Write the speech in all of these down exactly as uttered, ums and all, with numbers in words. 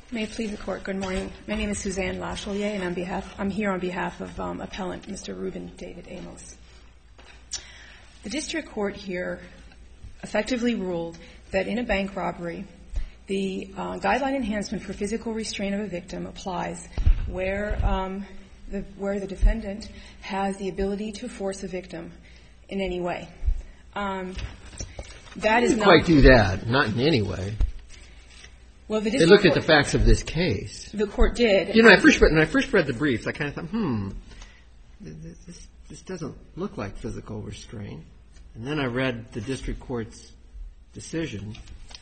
May it please the Court. Good morning. My name is Suzanne Lachelier, and on behalf, I'm here on behalf of um, appellant Mister Ruben David Amos. The district court here effectively ruled that in a bank robbery, the uh, guideline enhancement for physical restraint of a victim applies where um, the, where the defendant has the ability to force a victim in any way. Um, that is not quite do that, not in any way. Well, the they looked court, at the facts of this case. The court did. You know, I first read, when I first read the briefs, I kind of thought, hmm, this, this doesn't look like physical restraint. And then I read the district court's decision,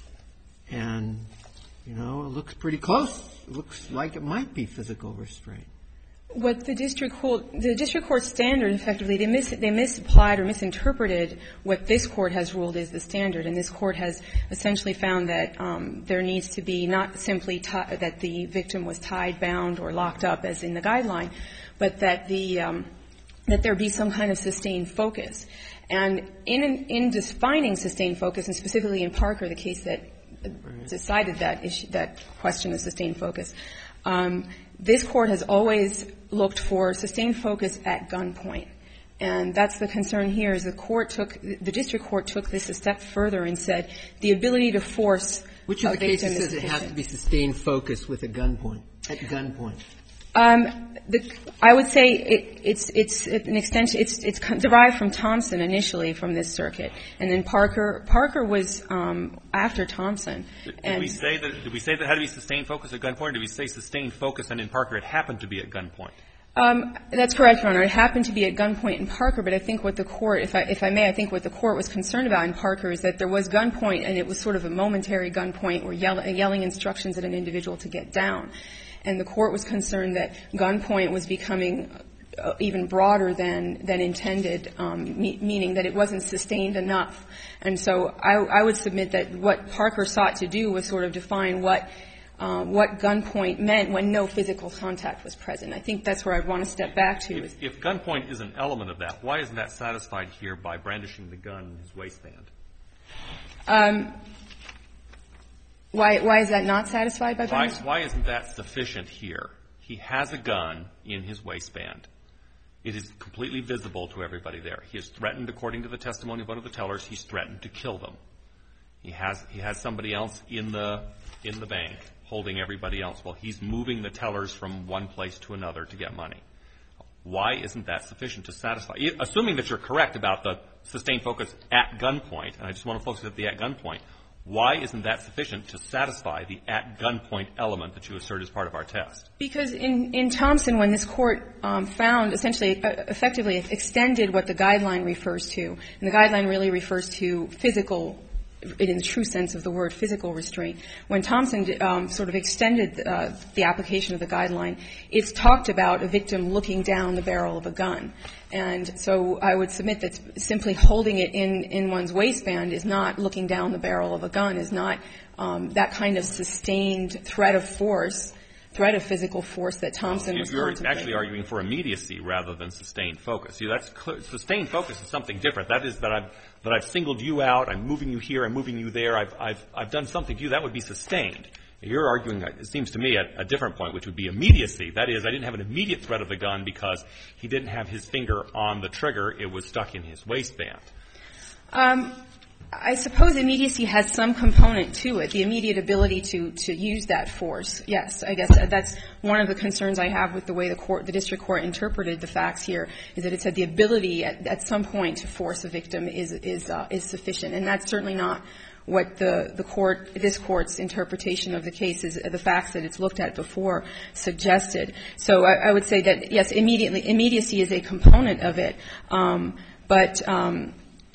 and, you know, it looks pretty close. It looks like it might be physical restraint. What the district court, the district court standard, effectively, they, mis, they misapplied or misinterpreted what this court has ruled is the standard. And this court has essentially found that um, there needs to be not simply t- that the victim was tied, bound, or locked up, as in the guideline, but that the um, that there be some kind of sustained focus. And in in defining sustained focus, and specifically in Parker, the case that decided that issue, that question of sustained focus, um, this court has always looked for sustained focus at gunpoint. And that's the concern here, is the court took, the district court took this a step further and said the ability to force Which of the cases says it has to be sustained focus with a gunpoint, at gunpoint? Um, the, I would say it, it's it's an extension. It's it's derived from Thompson initially, from this circuit, and then Parker. Parker was um, after Thompson. Did, and did we say that? Did we say that had to be sustained focus at gunpoint? Or did we say sustained focus, and in Parker it happened to be at gunpoint? Um, that's correct, Your Honor. It happened to be at gunpoint in Parker, but I think what the court, if I, if I may, I think what the court was concerned about in Parker is that there was gunpoint, and it was sort of a momentary gunpoint, where yell, yelling instructions at an individual to get down. And the court was concerned that gunpoint was becoming uh, even broader than than intended, um, me- meaning that it wasn't sustained enough. And so I, I would submit that what Parker sought to do was sort of define what uh, what gunpoint meant when no physical contact was present. I think that's where I'd want to step back to. If, if gunpoint is an element of that, why isn't that satisfied here by brandishing the gun in his waistband? Um, Why, why is that not satisfied by why, Bennett? why isn't that sufficient here? He has a gun in his waistband. It is completely visible to everybody there. He has threatened, according to the testimony of one of the tellers, he's threatened to kill them. He has, he has somebody else in the, in the bank holding everybody else while he's moving the tellers from one place to another to get money. Why isn't that sufficient to satisfy? Assuming that you're correct about the sustained focus at gunpoint, and I just want to focus at the at gunpoint, why isn't that sufficient to satisfy the at gunpoint element that you assert as part of our test? Because in, in Thompson, when this court um, found, essentially, uh, effectively extended what the guideline refers to, and the guideline really refers to physical, in the true sense of the word, physical restraint. When Thompson um, sort of extended uh, the application of the guideline, it's talked about a victim looking down the barrel of a gun. And so I would submit that simply holding it in, in one's waistband is not looking down the barrel of a gun, is not um, that kind of sustained threat of force, threat of physical force that Thompson well, was You're contemplating. actually arguing for immediacy rather than sustained focus. See, that's clear. Sustained focus is something different. That is that I've, that I've singled you out, I'm moving you here, I'm moving you there, I've, I've, I've done something to you. That would be sustained. You're arguing, it seems to me, at a different point, which would be immediacy. That is, I didn't have an immediate threat of the gun because he didn't have his finger on the trigger. It was stuck in his waistband. Um, I suppose immediacy has some component to it, the immediate ability to, to use that force. Yes, I guess that's one of the concerns I have with the way the court, the district court interpreted the facts here, is that it said the ability at, at some point to force a victim is, is, uh, is sufficient. And that's certainly not what the, the court, this court's interpretation of the case is, the facts that it's looked at before suggested. So I, I would say that, yes, immediately, immediacy is a component of it. Um, but, um,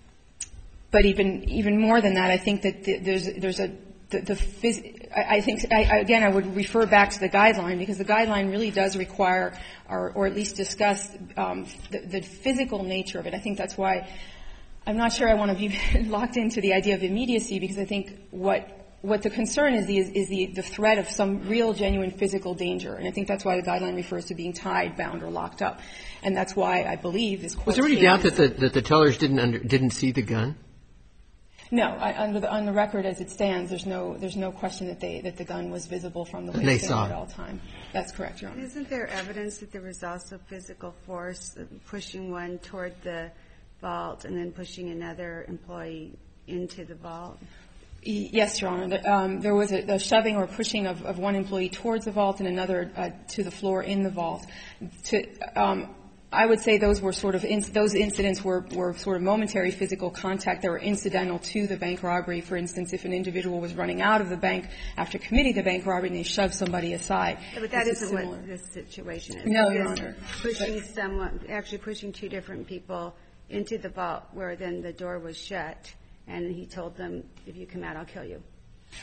but even, even more than that, I think that the, there's, there's a, the, the phys- I, I think, I, again, I would refer back to the guideline because the guideline really does require, or, or at least discuss, um, the, the physical nature of it. I think that's why I'm not sure I want to be locked into the idea of immediacy because I think what what the concern is the is the, the threat of some real, genuine physical danger, and I think that's why the guideline refers to being tied, bound, or locked up, and that's why I believe this court. Was there any doubt that the that the tellers didn't under, didn't see the gun? No, I, under the on the record as it stands, there's no there's no question that they that the gun was visible from the waistband at all time. That's correct, Your Honor. Isn't there evidence that there was also physical force, pushing one toward the vault and then pushing another employee into the vault? Yes, Your Honor. The, um, there was a, a shoving or pushing of, of one employee towards the vault and another uh, to the floor in the vault. To, um, I would say those were sort of in, those incidents were, were sort of momentary physical contact that were incidental to the bank robbery. For instance, if an individual was running out of the bank after committing the bank robbery and they shoved somebody aside. Yeah, but that isn't what this situation is. No, Your Honor. Pushing but, someone, actually pushing two different people into the vault where then the door was shut, and he told them, if you come out, I'll kill you.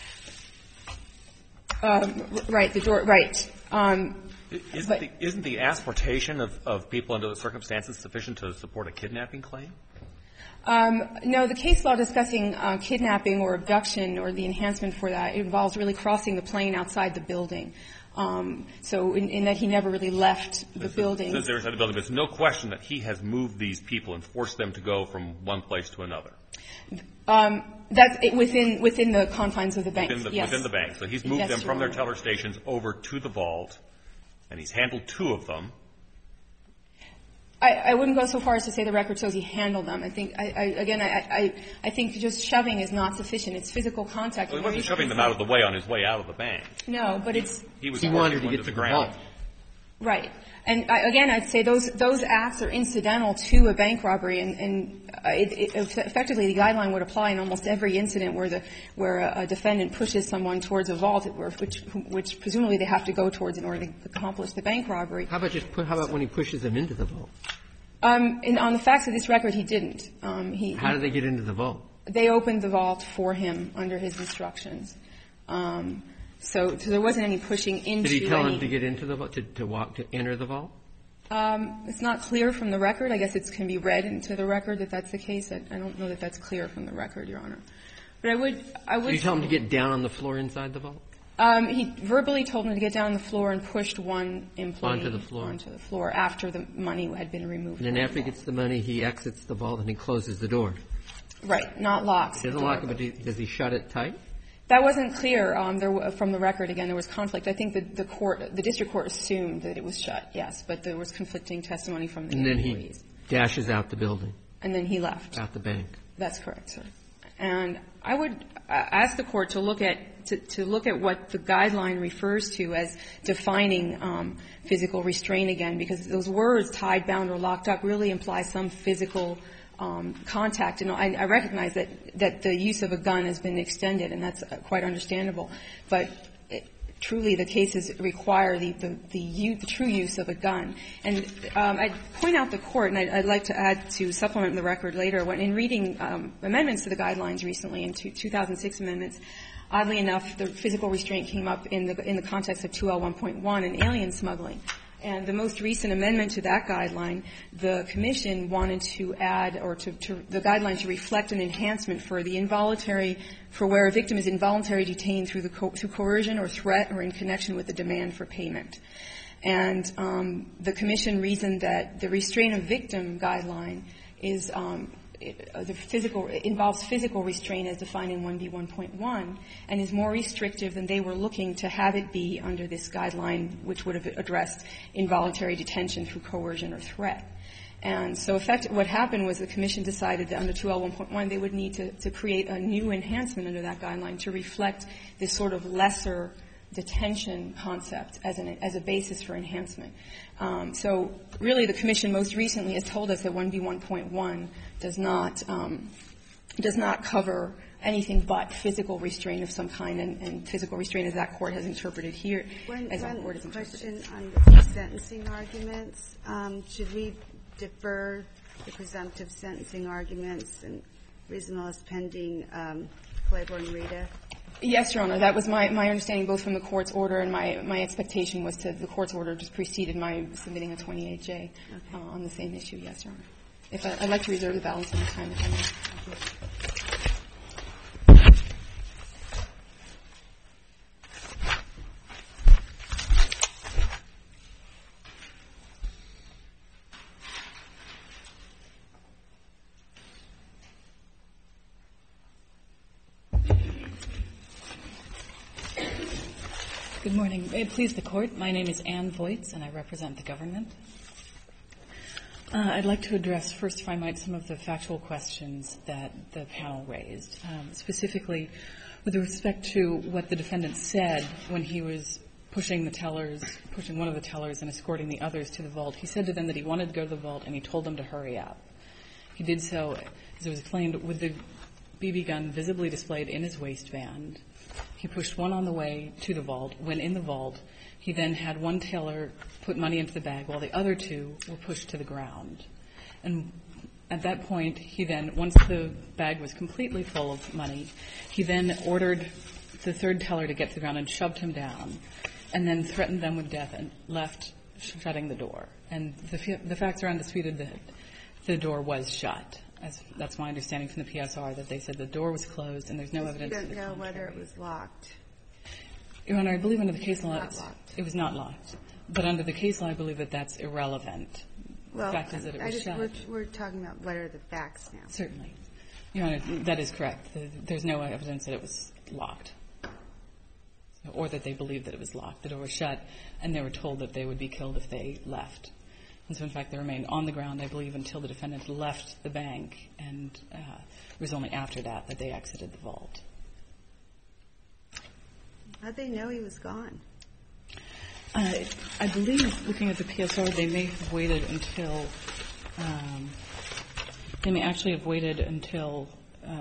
Um, right, the door, right. Um, Isn't, but, the, isn't the asportation of, of people under the circumstances sufficient to support a kidnapping claim? Um, no, the case law discussing uh, kidnapping or abduction or the enhancement for that involves really crossing the plane outside the building. Um, so in, in that he never really left the building. Since they're inside the building, there's no question that he has moved these people and forced them to go from one place to another. Um, that's it, within within the confines of the bank. Within the, yes. within the bank. So he's moved yes, them from their Honor. teller stations over to the vault, and he's handled two of them. I, I wouldn't go so far as to say the record shows he handled them. I think, I, I, again, I, I, I think just shoving is not sufficient. It's physical contact. Well, he wasn't shoving them out of the way on his way out of the bank. No, but it's He was he wanted to get to the ground. vault. right. And I, again, I'd say those those acts are incidental to a bank robbery, and, and uh, it, it, effectively the guideline would apply in almost every incident where the where a, a defendant pushes someone towards a vault, which which presumably they have to go towards in order to accomplish the bank robbery. How about just put, how about when he pushes them into the vault? Um, in, on the facts of this record, he didn't. Um, he, How did they get into the vault? They opened the vault for him under his instructions. Um, so, so there wasn't any pushing into. Did he tell any, him to get into the vault, to, to walk, to enter the vault? Um, it's not clear from the record. I guess it can be read into the record that that's the case. I, I don't know that that's clear from the record, Your Honor. But I would, I would. Did you tell him to get down on the floor inside the vault? Um, he verbally told him to get down on the floor and pushed one employee onto the floor. onto the floor after the money had been removed. And then after he gets the money, he exits the vault and he closes the door. Right, not locks. He doesn't lock it, but he, does he shut it tight? That wasn't clear um, there, from the record. Again, there was conflict. I think the, the court, the district court assumed that it was shut, yes, but there was conflicting testimony from the and then employees. He dashes out the building. And then he left. Out the bank. That's correct, sir. And I would uh, ask the court to look at to, to look at what the guideline refers to as defining um, physical restraint again, because those words tied, bound, or locked up really imply some physical um, contact. And I, I recognize that that the use of a gun has been extended, and that's quite understandable. But it, truly, the cases require the the, the, use, the true use of a gun. And um, I'd point out the court, and I'd, I'd like to add to supplement the record later, when in reading um, amendments to the guidelines recently, in two, two thousand six amendments, oddly enough, the physical restraint came up in the in the context of two L one point one and alien smuggling. And the most recent amendment to that guideline, the commission wanted to add, or to, to the guideline to reflect an enhancement for the involuntary, for where a victim is involuntarily detained through the co- through coercion or threat or in connection with the demand for payment. And um, the commission reasoned that the restraint of victim guideline is um, it, uh, the physical it involves physical restraint as defined in one B one point one and is more restrictive than they were looking to have it be under this guideline, which would have addressed involuntary detention through coercion or threat. And so effect, what happened was the commission decided that under two L one point one they would need to, to create a new enhancement under that guideline to reflect this sort of lesser detention concept as, an, as a basis for enhancement. Um, so really the commission most recently has told us that one B one point one does not um, does not cover anything but physical restraint of some kind, and, and physical restraint as that court has interpreted here. One, as one our court has interpreted. question on the sentencing arguments. Um, should we defer the presumptive sentencing arguments and reasonableness pending um, Claiborne Rita? Yes, Your Honor. That was my, my understanding both from the court's order, and my, my expectation was to the court's order just preceded my submitting a twenty-eight J okay. uh, on the same issue. Yes, Your Honor. If I, I'd like to reserve the balance of my time, if I may. Good morning. May it please the Court, my name is Ann Voights, and I represent the government. Uh, I'd like to address, first, if I might, some of the factual questions that the panel raised, um, specifically with respect to what the defendant said when he was pushing the tellers, pushing one of the tellers and escorting the others to the vault. He said to them that he wanted to go to the vault, and he told them to hurry up. He did so, as it was explained, with the B B gun visibly displayed in his waistband. He pushed one on the way to the vault. When in the vault, he then had one teller put money into the bag while the other two were pushed to the ground. And at that point, he then, once the bag was completely full of money, he then ordered the third teller to get to the ground and shoved him down, and then threatened them with death and left shutting the door. And the, the facts are undisputed that the door was shut. As, that's my understanding from the P S R, that they said the door was closed and there's no evidence to the contrary. You don't know whether it was locked. Your Honor, I believe under the case law Not locked. it was not locked. But under the case law, I believe that that's irrelevant. Well, the fact is that it I was just, shut. we're, we're talking about what are the facts now. Certainly. Your Honor, that is correct. There's no evidence that it was locked or that they believed that it was locked. The door was shut, and they were told that they would be killed if they left. And so, in fact, they remained on the ground, I believe, until the defendant left the bank, and uh, it was only after that that they exited the vault. How'd they know he was gone? Uh, I believe, looking at the P S R, they may have waited until um, they may actually have waited until uh,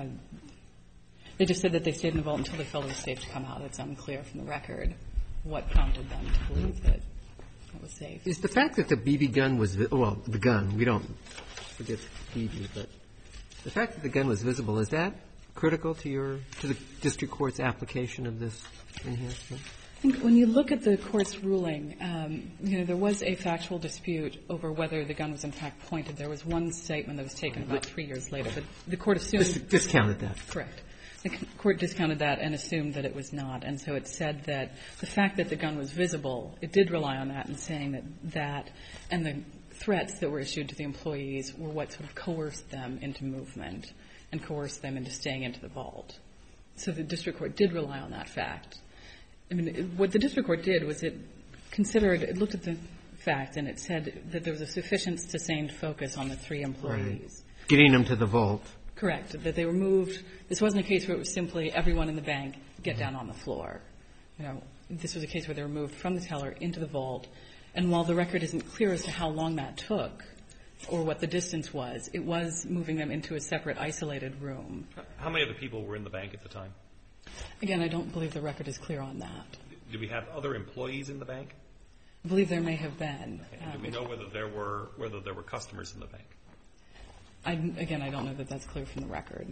they just said that they stayed in the vault until they felt it was safe to come out. It's unclear from the record what prompted them to believe that it was safe. Is the fact that the B B gun was, vi- well, the gun, we don't forget B B, but the fact that the gun was visible, is that critical to your, to the district court's application of this enhancement? I think when you look at the court's ruling, um, you know, there was a factual dispute over whether the gun was in fact pointed. There was one statement that was taken about three years later, but the court assumed. Dis- discounted that. Correct. The court discounted that and assumed that it was not. And so it said that the fact that the gun was visible, it did rely on that in saying that that and the threats that were issued to the employees were what sort of coerced them into movement and coerced them into staying into the vault. So the district court did rely on that fact. I mean, it, what the district court did was it considered, it looked at the fact and it said that there was a sufficient sustained focus on the three employees. Right. Getting them to the vault. Correct. That they were moved. This wasn't a case where it was simply everyone in the bank get down on the floor. You know, this was a case where they were moved from the teller into the vault. And while the record isn't clear as to how long that took or what the distance was, it was moving them into a separate, isolated room. How many of the people were in the bank at the time? Again, I don't believe the record is clear on that. Do we have other employees in the bank? I believe there may have been. And do we know whether there were whether there were customers in the bank? I, again, I don't know that that's clear from the record.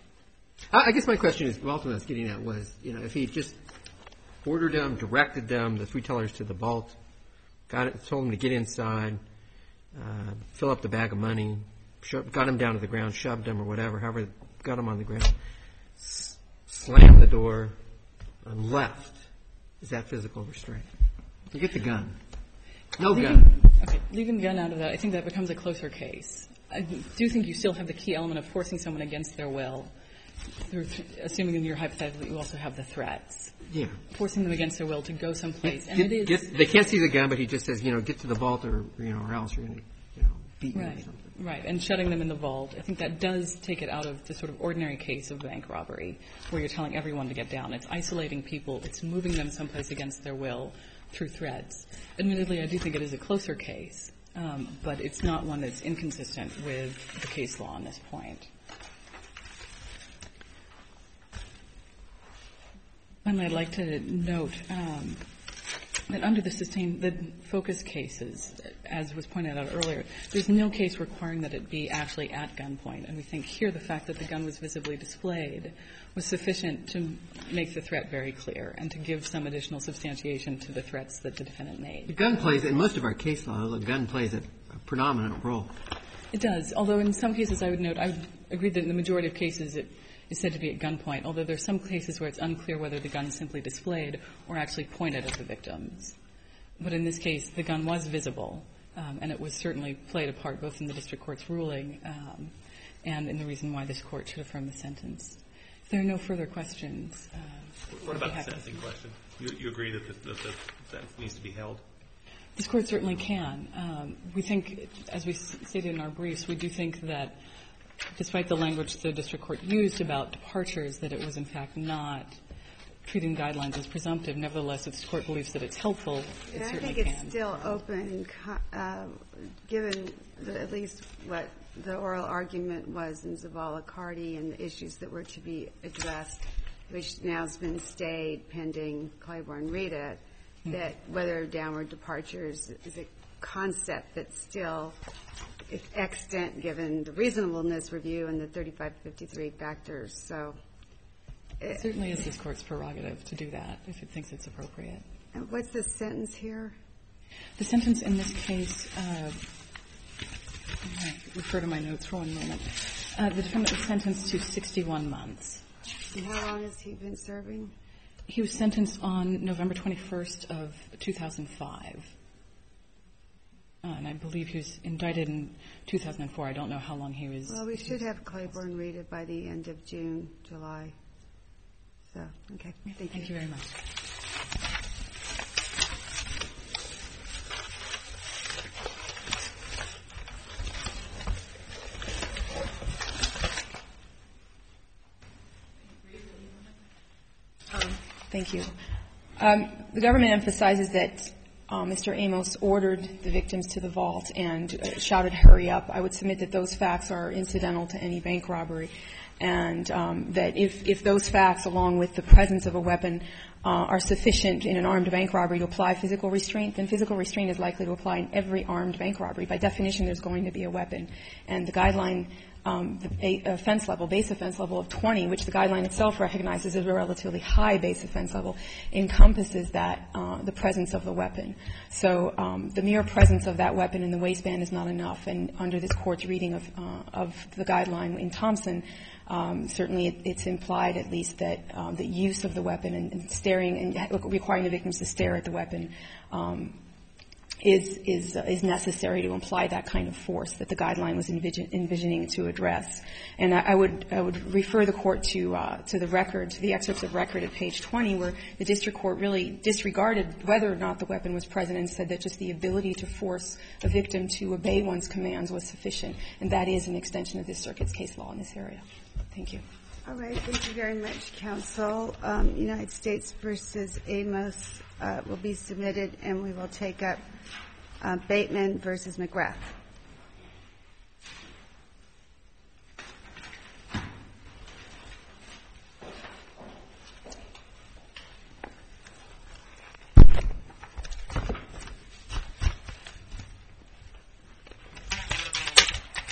I guess my question is, well, ultimately what I was getting at was, you know, if he just ordered them, directed them, the three tellers to the vault, got it, told them to get inside, uh, fill up the bag of money, shoved, got them down to the ground, shoved them or whatever, however, got them on the ground, s- slammed the door, and left. Is that physical restraint? You get the gun. No leaving, gun. Okay, leaving the gun out of that, I think that becomes a closer case. I do think you still have the key element of forcing someone against their will, through, assuming in your hypothetical that you also have the threats. Yeah. Forcing them against their will to go someplace. And Get, it is. get, they can't see the gun, but he just says, you know, get to the vault or, you know, or else you're going to, you know, beat me or Right, something. right. And shutting them in the vault. I think that does take it out of the sort of ordinary case of bank robbery where you're telling everyone to get down. It's isolating people. It's moving them someplace against their will through threats. Admittedly, I do think it is a closer case, um, but it's not one that's inconsistent with the case law on this point. And I'd like to note um, that under the sustained, the focus cases, as was pointed out earlier, there's no case requiring that it be actually at gunpoint. And we think here the fact that the gun was visibly displayed was sufficient to make the threat very clear and to give some additional substantiation to the threats that the defendant made. The gun plays, in most of our case law, the gun plays a, a predominant role. It does, although in some cases I would note, I would agree that in the majority of cases it is said to be at gunpoint, although there are some cases where it's unclear whether the gun is simply displayed or actually pointed at the victims. But in this case, the gun was visible, um, and it was certainly played a part both in the district court's ruling um, and in the reason why this court should affirm the sentence. If there are no further questions. Uh, what about the sentencing question? You, you agree that the, that the sentence needs to be held? This Court certainly can. Um, we think, as we stated in our briefs, we do think that despite the language the district court used about departures, that it was in fact not treating guidelines as presumptive. Nevertheless, if this Court believes that it's helpful, it and certainly I think can. it's still open, uh, given the, at least what the oral argument was in Zavala-Carty and the issues that were to be addressed, which now has been stayed pending Claiborne-Rita, mm-hmm. that whether downward departures is a concept that's still extant given the reasonableness review and the thirty-five fifty-three factors. So it certainly is this Court's prerogative to do that if it thinks it's appropriate. And what's the sentence here? The sentence in this case, uh, I refer to my notes for one moment. Uh, the defendant was sentenced to sixty-one months. And how long has he been serving? He was sentenced on November twenty-first of two thousand five. Uh, and I believe he was indicted in two thousand four. I don't know how long he was. Well, we should have Claiborne-Rita by the end of June, July. So, okay. Thank you. Thank you very much. Um, thank you. Um, the government emphasizes that uh, Mister Amos ordered the victims to the vault and uh, shouted, "Hurry up." I would submit that those facts are incidental to any bank robbery, and um, that if, if those facts, along with the presence of a weapon, uh, are sufficient in an armed bank robbery to apply physical restraint, then physical restraint is likely to apply in every armed bank robbery. By definition, there's going to be a weapon. And the guideline, um, the offense level, base offense level of twenty, which the guideline itself recognizes as a relatively high base offense level, encompasses that, uh, the presence of the weapon. So um, the mere presence of that weapon in the waistband is not enough. And under this Court's reading of, uh, of the guideline in Thompson, Um, certainly it, it's implied at least that um, the use of the weapon and, and staring and requiring the victims to stare at the weapon um, is is uh, is necessary to imply that kind of force that the guideline was envision, envisioning to address. And I, I would I would refer the Court to uh, to the record, to the excerpts of record at page twenty, where the district court really disregarded whether or not the weapon was present and said that just the ability to force a victim to obey one's commands was sufficient. And that is an extension of this circuit's case law in this area. Thank you. All right. Thank you very much, counsel. Um, United States versus Amos uh, will be submitted, and we will take up uh, Bateman versus McGrath.